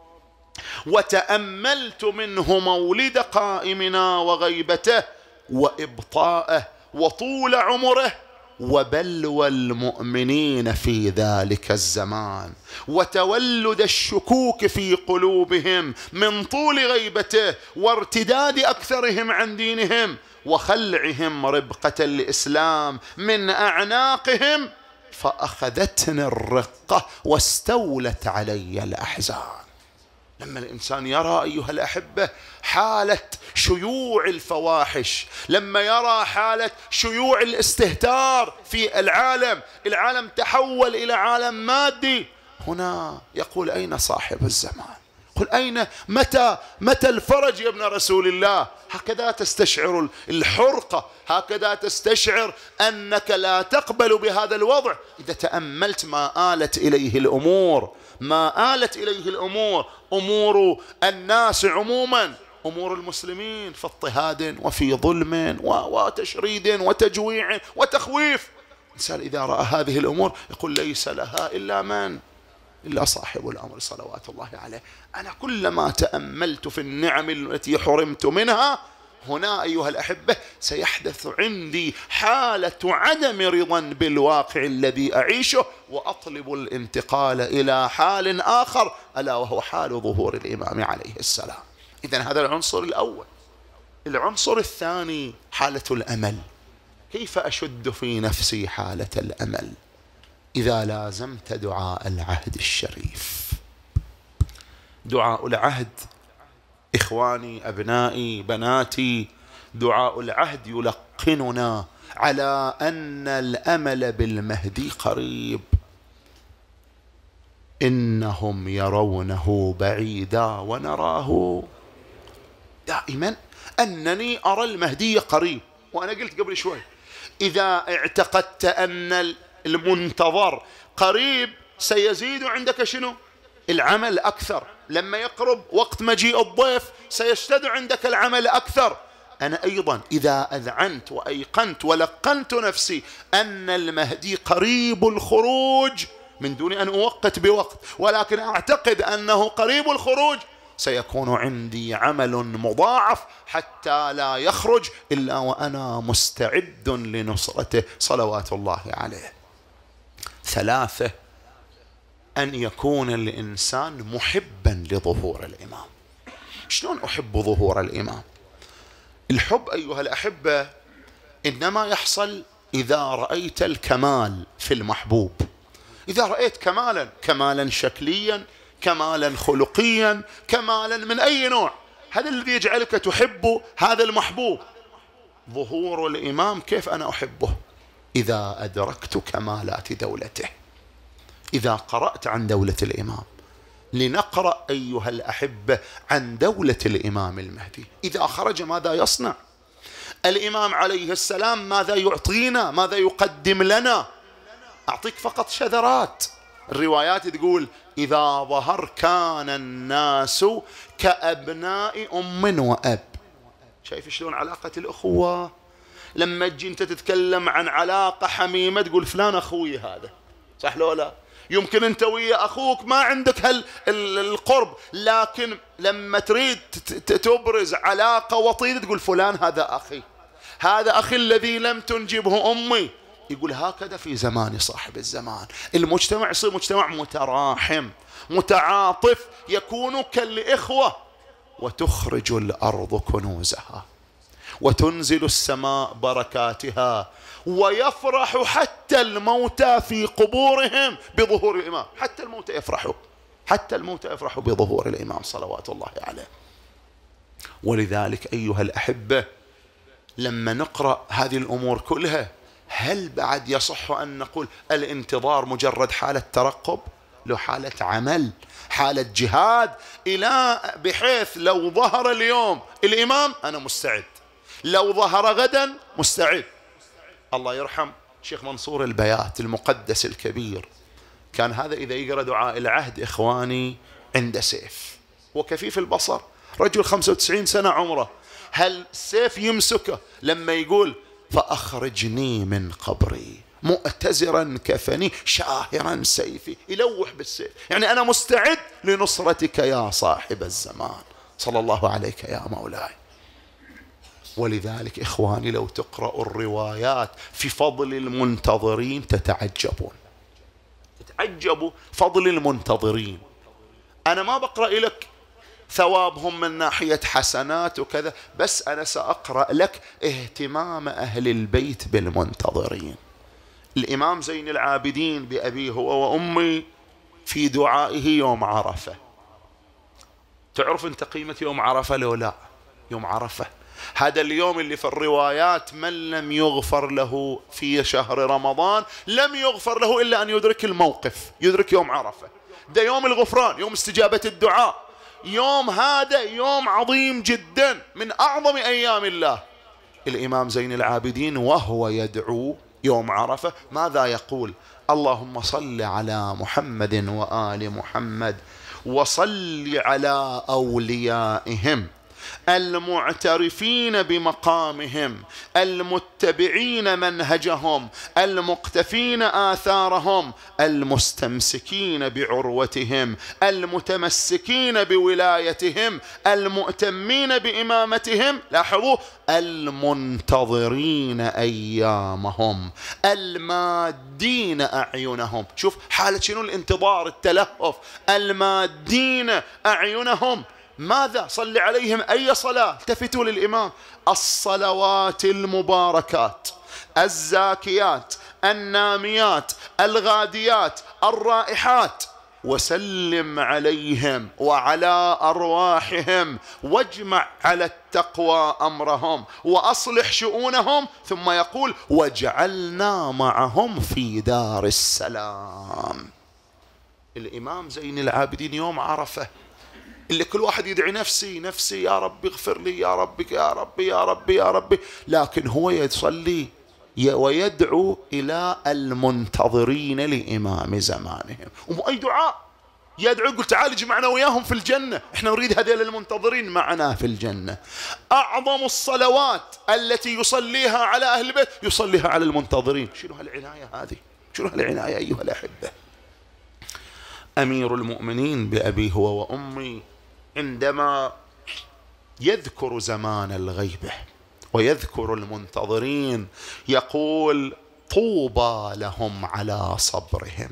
وتأملت منه مولد قائمنا وغيبته وإبطاءه وطول عمره وبلوى المؤمنين في ذلك الزمان وتولد الشكوك في قلوبهم من طول غيبته وارتداد أكثرهم عن دينهم وخلعهم ربقة الإسلام من أعناقهم، فأخذتني الرقة واستولت علي الأحزان. لما الإنسان يرى أيها الأحبة حالة شيوع الفواحش، لما يرى حالة شيوع الاستهتار في العالم تحول إلى عالم مادي، هنا يقول: أين صاحب الزمان؟ قل أين متى الفرج يا ابن رسول الله؟ هكذا تستشعر الحرقة، هكذا تستشعر أنك لا تقبل بهذا الوضع إذا تأملت ما آلت إليه الأمور، أمور الناس عموما، أمور المسلمين في اضطهاد وفي ظلم وتشريد وتجويع وتخويف. الإنسان إذا رأى هذه الأمور يقول: ليس لها إلا من؟ إلا صاحب الأمر صلوات الله عليه. أنا كلما تأملت في النعم التي حرمت منها، هنا أيها الأحبة سيحدث عندي حالة عدم رضا بالواقع الذي أعيشه، وأطلب الانتقال إلى حال آخر، ألا وهو حال ظهور الإمام عليه السلام. إذن هذا العنصر الأول. العنصر الثاني حالة الأمل. كيف أشد في نفسي حالة الأمل؟ إذا لازمت دعاء العهد الشريف. دعاء العهد إخواني، أبنائي، بناتي، دعاء العهد يلقننا على أن الأمل بالمهدي قريب. إنهم يرونه بعيدا ونراه دائما. أنني أرى المهدي قريب، وأنا قلت قبل شوي إذا اعتقدت أن المنتظر قريب سيزيد عندك شنو؟ العمل أكثر. لما يقرب وقت مجيء الضيف سيشتد عندك العمل أكثر. أنا أيضا إذا أذعنت وأيقنت ولقنت نفسي أن المهدي قريب الخروج من دون أن أوقت بوقت، ولكن أعتقد أنه قريب الخروج، سيكون عندي عمل مضاعف حتى لا يخرج إلا وأنا مستعد لنصرته صلوات الله عليه. 3، أن يكون الإنسان محبا لظهور الإمام. شلون أحب ظهور الإمام؟ الحب أيها الأحبة إنما يحصل إذا رأيت الكمال في المحبوب. إذا رأيت كمالا شكليا، كمالا خلقيا، كمالا من أي نوع، هذا الذي يجعلك تحب هذا المحبوب. ظهور الإمام كيف أنا أحبه؟ إذا أدركت كمالات دولته، إذا قرأت عن دولة الإمام. لنقرأ أيها الأحبة عن دولة الإمام المهدي. إذا خرج ماذا يصنع؟ الإمام عليه السلام ماذا يعطينا؟ ماذا يقدم لنا؟ أعطيك فقط شذرات. الروايات تقول: إذا ظهر كان الناس كأبناء أم وأب. شايف شلون علاقة الأخوة؟ لما تجي أنت تتكلم عن علاقة حميمة تقول فلان أخوي هذا، صح لو لا؟ يمكن أنت ويا أخوك ما عندك القرب، لكن لما تريد تبرز علاقة وطيدة تقول فلان هذا أخي. هذا أخي الذي لم تنجبه أمي. يقول هكذا في زمان صاحب الزمان المجتمع يصير مجتمع متراحم متعاطف، يكون كالإخوة. وتخرج الأرض كنوزها وتنزل السماء بركاتها، ويفرح حتى الموتى في قبورهم بظهور الإمام. حتى الموتى يفرحوا، حتى الموتى يفرحوا بظهور الإمام صلوات الله عليه. ولذلك أيها الأحبة لما نقرأ هذه الأمور كلها، هل بعد يصح أن نقول الانتظار مجرد حالة ترقب؟ له حالة عمل، حالة جهاد، إلى بحيث لو ظهر اليوم الإمام أنا مستعد، لو ظهر غدا مستعد. الله يرحم شيخ منصور البيات المقدس الكبير، كان هذا إذا يقرأ دعاء العهد إخواني عند سيف وكفيف البصر، رجل 95 سنة عمره، هل السيف يمسكه لما يقول فأخرجني من قبري مؤتزرا كفني شاهرا سيفي، يلوح بالسيف، يعني أنا مستعد لنصرتك يا صاحب الزمان صلى الله عليك يا مولاي. ولذلك إخواني لو تقرأوا الروايات في فضل المنتظرين تتعجبون، تتعجبوا فضل المنتظرين. أنا ما بقرأ لك ثوابهم من ناحية حسنات وكذا، بس أنا سأقرأ لك اهتمام أهل البيت بالمنتظرين. الإمام زين العابدين بأبي هو وأمي في دعائه يوم عرفة، تعرف أنت قيمة يوم عرفة لو لا؟ يوم عرفة هذا اليوم اللي في الروايات من لم يغفر له في شهر رمضان لم يغفر له إلا أن يدرك الموقف، يدرك يوم عرفة. ده يوم الغفران، يوم استجابة الدعاء، يوم هذا يوم عظيم جدا من أعظم أيام الله. الإمام زين العابدين وهو يدعو يوم عرفة ماذا يقول؟ اللهم صل على محمد وآل محمد وصل على أوليائهم المعترفين بمقامهم المتبعين منهجهم المقتفين آثارهم المستمسكين بعروتهم المتمسكين بولايتهم المؤتمين بإمامتهم، لاحظوا، المنتظرين أيامهم المادين أعينهم. شوف حالة شنو الانتظار، التلهف، المادين أعينهم. ماذا؟ صل عليهم أي صلاة؟ التفتوا للإمام، الصلوات المباركات الزاكيات الناميات الغاديات الرائحات، وسلم عليهم وعلى أرواحهم واجمع على التقوى أمرهم وأصلح شؤونهم. ثم يقول واجعلنا معهم في دار السلام. الإمام زين العابدين يوم عرفة اللي كل واحد يدعي نفسي نفسي يا رب اغفر لي يا رب يا رب يا رب يا رب، لكن هو يصلي ويدعو إلى المنتظرين لإمام زمانهم. وأي دعاء يدعو، يقول تعال اجمعنا وياهم في الجنة، احنا نريد هذول المنتظرين معنا في الجنة. أعظم الصلوات التي يصليها على أهل البيت يصليها على المنتظرين. شنو هالعناية هذه، شنو هالعناية أيها الأحبة. أمير المؤمنين بأبي هو وأمي عندما يذكر زمان الغيبة ويذكر المنتظرين يقول طوبى لهم على صبرهم،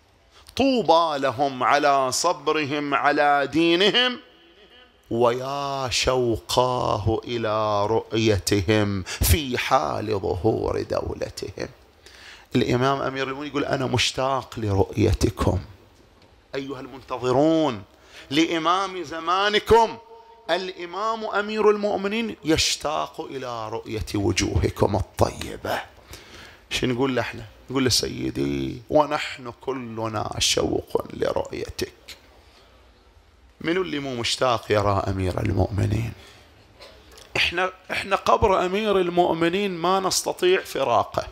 طوبى لهم على صبرهم على دينهم، ويا شوقاه إلى رؤيتهم في حال ظهور دولتهم. الإمام أمير المؤمنين يقول أنا مشتاق لرؤيتكم أيها المنتظرون لإمام زمانكم. الإمام أمير المؤمنين يشتاق إلى رؤية وجوهكم الطيبة. شو نقول له احنا؟ نقول له سيدي ونحن كلنا شوق لرؤيتك. من اللي مو مشتاق يرى أمير المؤمنين؟ احنا قبر أمير المؤمنين ما نستطيع فراقه.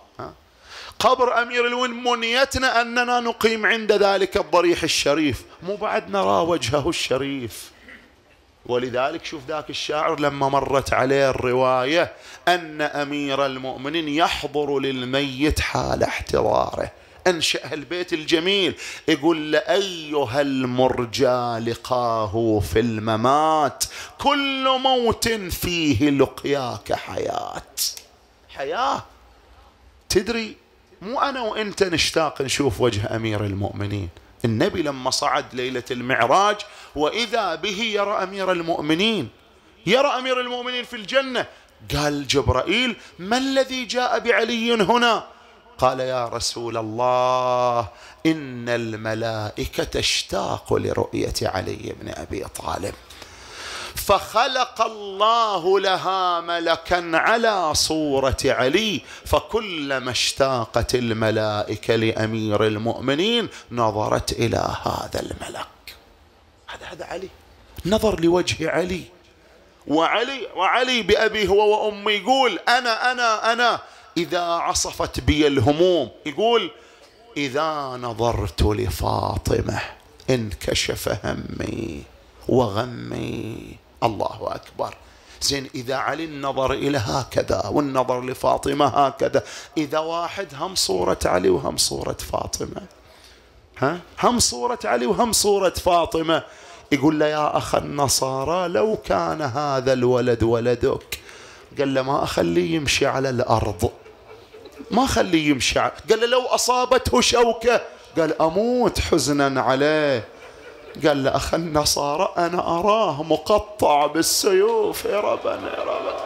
قبر أمير المؤمنين منيتنا أننا نقيم عند ذلك الضريح الشريف، مو بعد نرى وجهه الشريف. ولذلك شوف ذاك الشاعر لما مرت عليه الرواية أن أمير المؤمنين يحضر للميت حال احتضاره، أنشأ البيت الجميل، يقول لأيها المرجى لقاه في الممات، كل موت فيه لقياك حياة. حياة. تدري مو أنا وإنت نشتاق نشوف وجه أمير المؤمنين. النبي لما صعد ليلة المعراج وإذا به يرى أمير المؤمنين، يرى أمير المؤمنين في الجنة. قال جبرائيل: ما الذي جاء بعلي هنا؟ قال: يا رسول الله، إن الملائكة تشتاق لرؤية علي بن أبي طالب. فخلق الله لها ملكا على صورة علي، فكلما اشتاقت الملائكة لأمير المؤمنين نظرت إلى هذا الملك. هذا علي، نظر لوجه علي. وعلي بأبي هو وأمي يقول: أنا إذا عصفت بي الهموم، يقول: إذا نظرت لفاطمة انكشف همي وغمي. الله أكبر. زين، إذا علي النظر إلى هكذا والنظر لفاطمة هكذا، إذا واحد هم صورة علي وهم صورة فاطمة، هم صورة علي وهم صورة فاطمة، يقول له: يا أخ النصارى، لو كان هذا الولد ولدك، قال له: ما أخليه يمشي على الأرض، ما أخليه يمشي قال له: لو أصابته شوكة، قال: أموت حزنا عليه. قال له: أخ النصارى، أنا أراه مقطع بالسيوف. يا ربنا يا رب.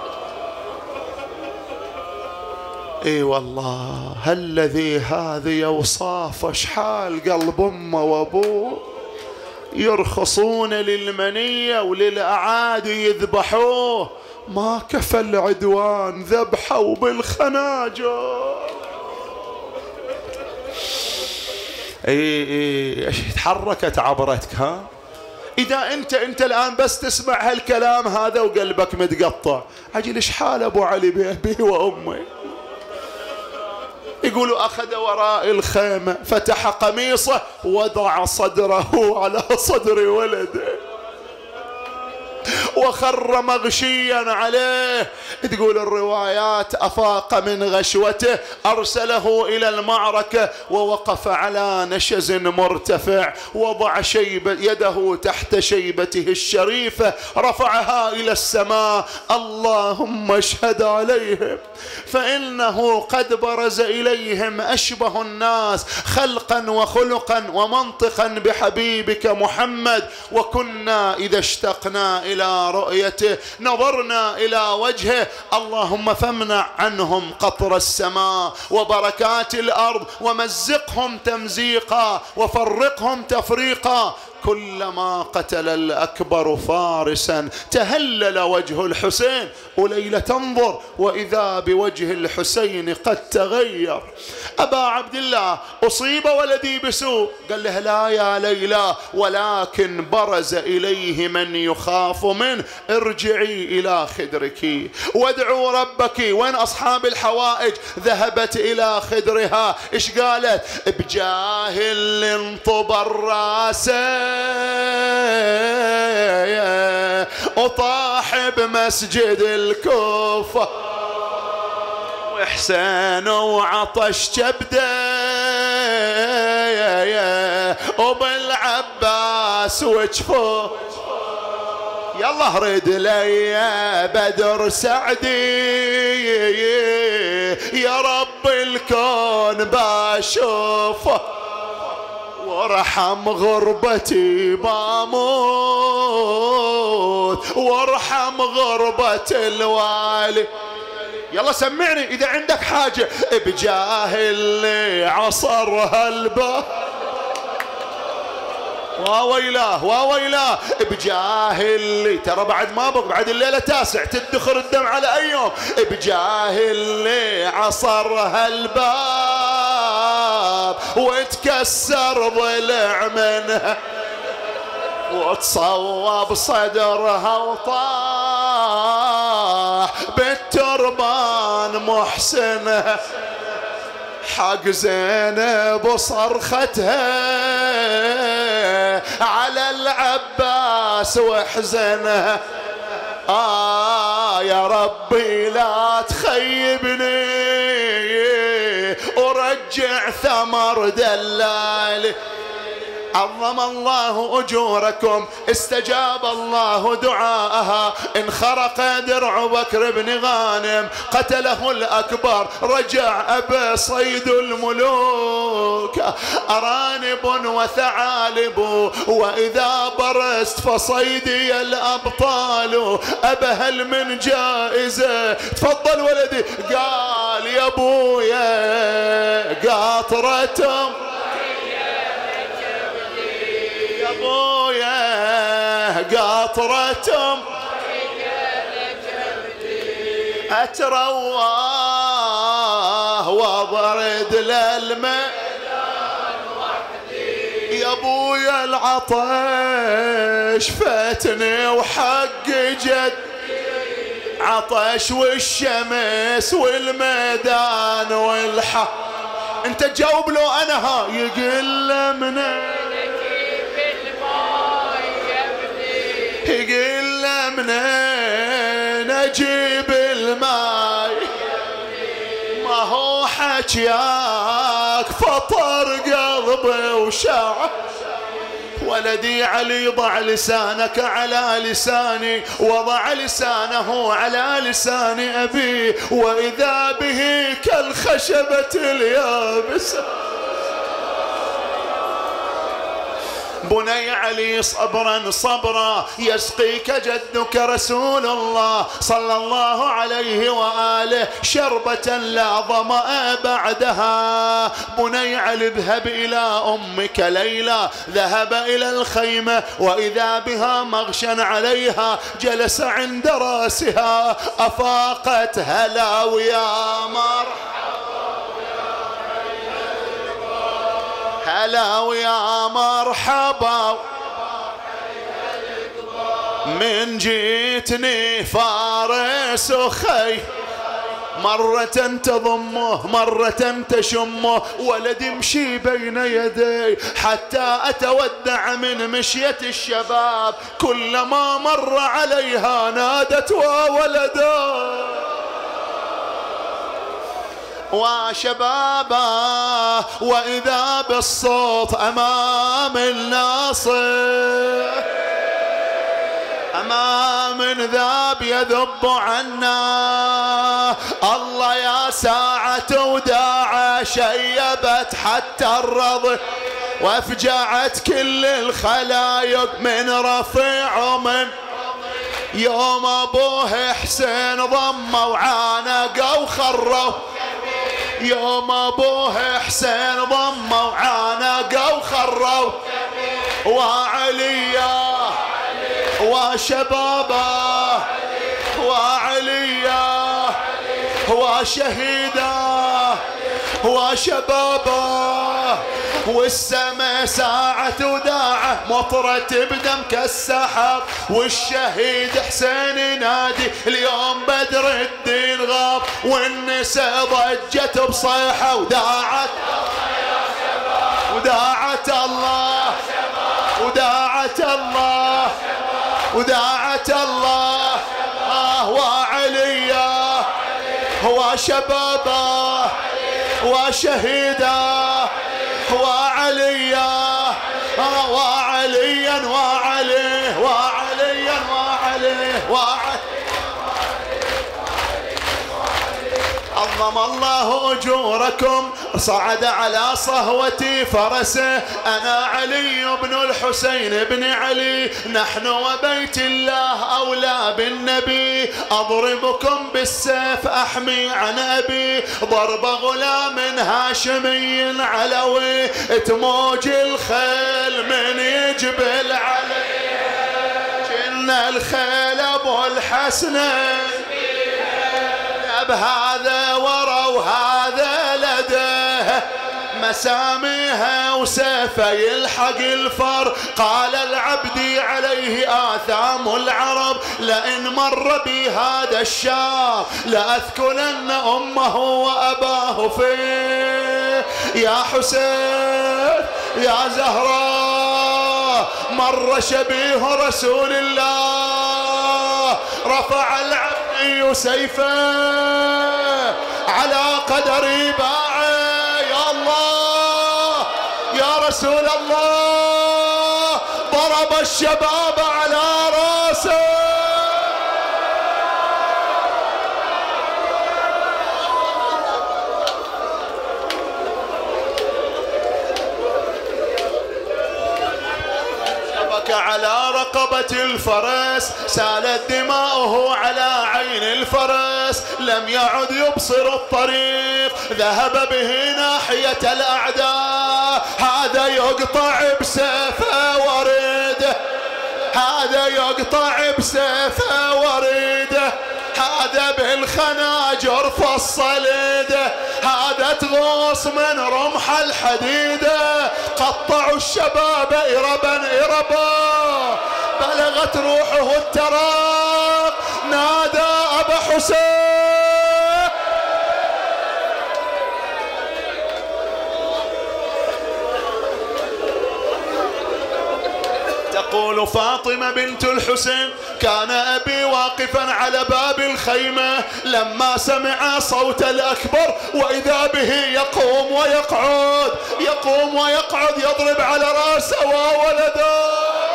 اي والله، الذي هذه أوصاف شحال قلب أمه وأبوه يرخصون للمنية وللأعادي يذبحوه، ما كفى العدوان ذبحوا بالخناجر. اي تحركت عبرتك. إذا أنت الآن بس تسمع هالكلام هذا وقلبك متقطع، عجل إيش حال أبو علي بأبي وأمي؟ يقولوا: أخذ وراء الخيمة، فتح قميصه، وضع صدره على صدر ولده، وخر مغشيا عليه. تقول الروايات: أفاق من غشوته، أرسله إلى المعركة، ووقف على نشز مرتفع، وضع يده تحت شيبته الشريفة، رفعها إلى السماء: اللهم اشهد عليهم، فإنه قد برز إليهم أشبه الناس خلقا وخلقا ومنطقا بحبيبك محمد، وكنا إذا اشتقنا إلى رؤيته نظرنا إلى وجهه، اللهم فامنع عنهم قطر السماء وبركات الأرض، ومزقهم تمزيقا وفرقهم تفريقا. كلما قتل الأكبر فارسا تهلل وجه الحسين، وليلة تنظر وإذا بوجه الحسين قد تغير. أبا عبد الله، أصيب ولدي بسوء، قال له: لا يا ليلى، ولكن برز إليه من يخاف منه، ارجعي إلى خدرك وادعوا ربك. وين أصحاب الحوائج؟ ذهبت إلى خدرها. إيش قالت؟ بجاهل انطب الراس وطاح بمسجد الكوفة، وحسين وعطش كبده وبالعباس وجفوه. يلا رد لي بدر سعدي، يا رب الكون بشوفه، وارحم غربتي باموت، وارحم غربة الوالي. يلا سمعني إذا عندك حاجة. بجاه اللي عصر هالبه، واويلاه واويلاه، بجاه اللي ترى بعد ما بق، بعد الليلة تاسع تدخر الدم على أي يوم. بجاه اللي عصر هالباب وتكسر ضلع منها، وتصوب صدرها وطاح بالتربان محسنها، حق زينب صرختها على العباس وحزنها. يا ربي لا تخيبني ورجع رجع ثمر دلال. عظم الله أجوركم. استجاب الله دعاءها. انخرق درع بكر بن غانم قتله الأكبر. رجع أبا صيد الملوك. أرانب وثعالب وإذا برست فصيدي الأبطال. أبهل من جائزة. تفضل ولدي. قال يا أبويا قاطرة قاطرة أترواه وضرد للماء. يا ابويا العطش فاتني وحق جد. عطش والشمس والميدان والحق. انت تجاوب له انا ها. يقل منين يقل منين اجيب الماي. ما هو حكياك فطر قلبي وشعر. ولدي علي ضع لسانك على لساني. وضع لسانه على لسان أبي وإذا به كالخشبة اليابسة. بني علي صبرا صبرا يسقيك جدك رسول الله صلى الله عليه وآله شربة لا ظمأ بعدها. بني علي اذهب إلى أمك ليلى. ذهب إلى الخيمة وإذا بها مغشا عليها. جلس عند راسها. أفاقت هلا ويا مرحبا هلا ويا مرحبا. من جيتني فارس وخي. مرة تضمه مرة تشمه. ولد يمشي بين يدي حتى أتودع من مشية الشباب. كلما مر عليها نادت وولدا وشبابا. وإذا بالصوت أمام الناصر أمام ذاب يذب عنا. الله يا ساعة وداعة شيبت حتى الرضع وافجعت كل الخلايق من رفيع ومن. يوم أبوه حسين ضموا عانقوا وخروا. يوم أبوه حسين ضموا عانقوا وخروا. وعليا وشبابا وعليا وشهيدا وشبابا. والسما ساعة وداعة مطرت بدم كالسحاب. والشهيد حسين ينادي اليوم بدر الدين غاب. والنساء ضجت بصيحة وداعت وداعت الله وداعت الله وداعت الله. وعليا وشبابا وشهيدا وعليا وعليا وعليه وعليا وعليه عظم الله أجوركم. صعد على صهوة فرسه. أنا علي بن الحسين بن علي. نحن وبيت الله أولى بالنبي. أضربكم بالسيف أحمي عن أبي. ضرب غلام هاشمي علوي. تموج الخيل من يجبل عليه. كنا الخيل أبو الحسنين. هذا ورا وهذا لده. مساميها وسيفه يلحق الفر. قال العبد عليه آثام العرب. لئن مر بي هذا الشاب لأثكلن أمه وأباه فيه. يا حسين يا زهراء مر شبيه رسول الله. رفع العبد سيفه على قدر باعه. يا الله الشباب على راسه. على رقبة الفرس سالت دماؤه على عين الفرس، لم يعد يبصر الطريق، ذهب به ناحية الأعداء. هذا يقطع بسيفه وريده، هذا يقطع بسيفه وريده، هذا بالخناجر فصل يده، هذا تغوص من رمح الحديدة. قطعوا الشباب إربا إربا، بلغت روحه التراق، نادى أبا حسين. تقول فاطمة بنت الحسين: كان أبي واقفا على باب الخيمة لما سمع صوت الأكبر، وإذا به يقوم ويقعد، يقوم ويقعد، يضرب على رأسه وولده.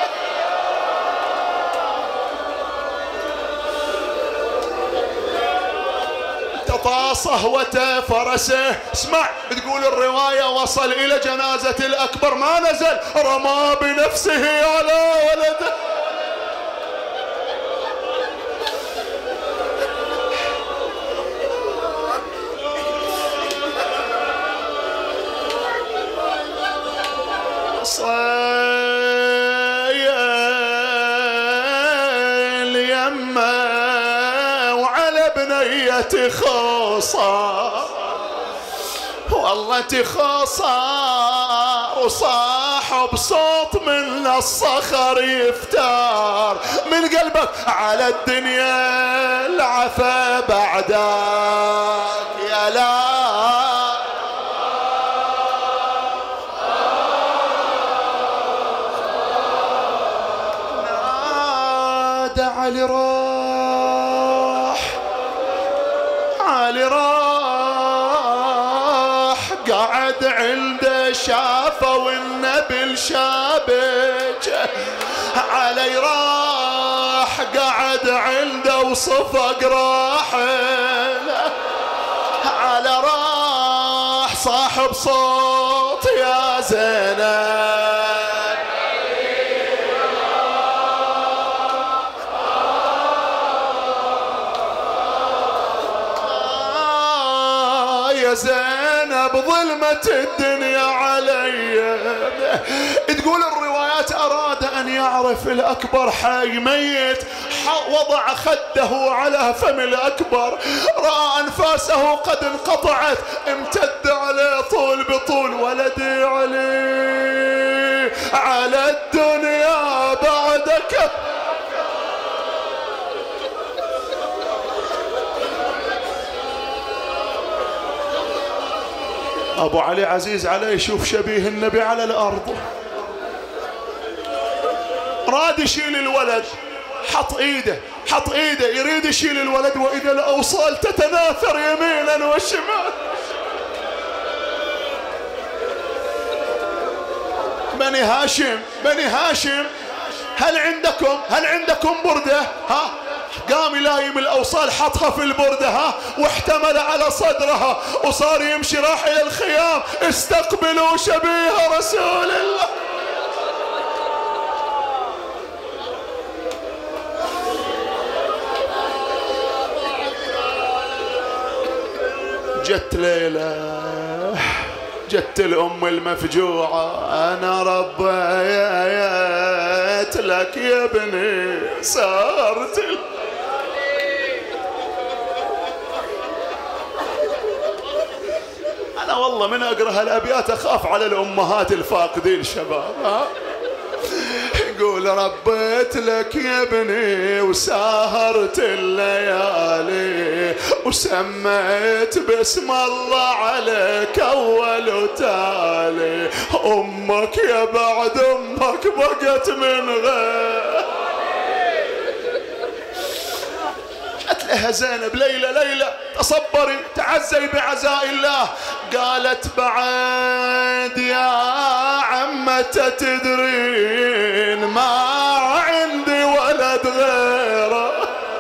تطا صهوة فرسه. اسمع، تقول الرواية: وصل إلى جنازة الأكبر ما نزل، رمى بنفسه على ولده. صيل يمه وعلى بنية خاصة، والله تخاصر، وصاح بصوت من الصخر يفتار من قلبك على الدنيا العفا بعدك يا لا. علي راح، علي راح، قعد عنده شافه والنبل شابك. علي راح قعد عنده وصفق راحل. على راح صاحب صوت يا زينب. زينب ظلمة الدنيا علي. تقول الروايات: أراد أن يعرف الأكبر حي ميت، وضع خده على فم الأكبر، رأى أنفاسه قد انقطعت، امتد عليه طول بطول: ولدي علي، على الدنيا بعدك. أبو علي عزيز عليه يشوف شبيه النبي على الأرض، راد يشيل الولد، حط إيده يريد يشيل الولد، وإذا الأوصال تتناثر يمينا وشمال. بني هاشم هل عندكم بردة؟ ها، قام يلايم الأوصال، حطها في البردة واحتمل على صدرها وصار يمشي، راح إلى الخيام. استقبلوا شبيه رسول الله. جت ليلة، جت الأم المفجوعة: أنا ربيت لك يا ابني، صارت أنا والله من أقرأ هالأبيات أخاف على الأمهات الفاقدين شباب. يقول: ربيت لك يا ابني وسهرت الليالي، وسميت باسم الله عليك أول وتالي، أمك يا بعد أمك بقت من غير. لها زينب ليلى ليلى تصبري تعزي بعزاء الله. قالت بعد يا عمة تدرين ما عندي ولد غيره.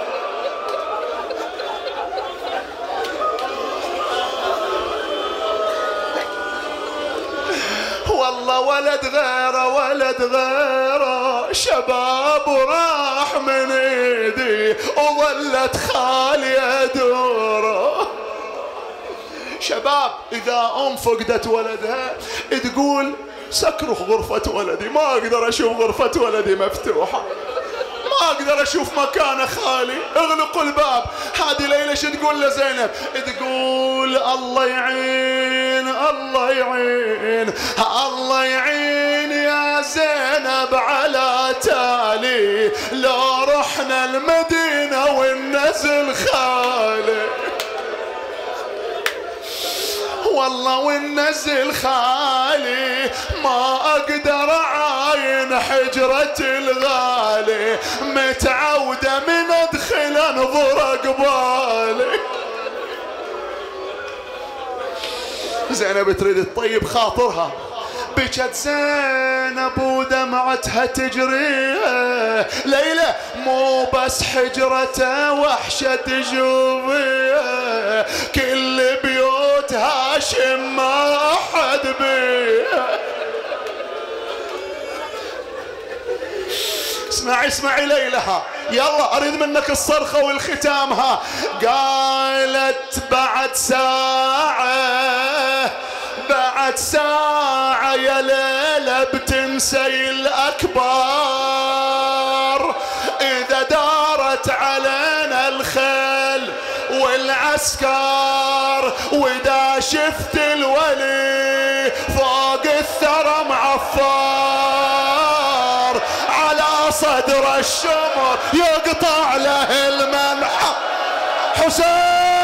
والله ولد غيره ولد غيره شباب وراح من ايدي وظلت خالي ادوره. شباب اذا فقدت ولدها تقول سكروا غرفة ولدي، ما اقدر اشوف غرفة ولدي مفتوحة، ما اقدر اشوف مكانه خالي، اغلقوا الباب. هذه ليلى شو تقول لزينب؟ تقول الله يعين الله يعين الله يعين يا زينب على تالي، لو رحنا المدينة وننزل خالي، والله وننزل خالي ما اقدر اعاين حجرة الغالي، متعودة من ادخل انظر قبالي. زينب تريد تطيب خاطرها، بكت زينب ودمعتها تجري. ليلى مو بس حجرته وحشة تشوفيها، كل بيوت هاشم ما أحد بيها. اسمعي ليلها، يلا اريد منك الصرخة والختامها. قالت بعد ساعة يا ليلى بتنسي الأكبر، إذا دارت علينا الخيل والعسكر، وإذا شفت الولي فوق الثرى معفر، على صدر الشمر يقطع له المنحى. حسين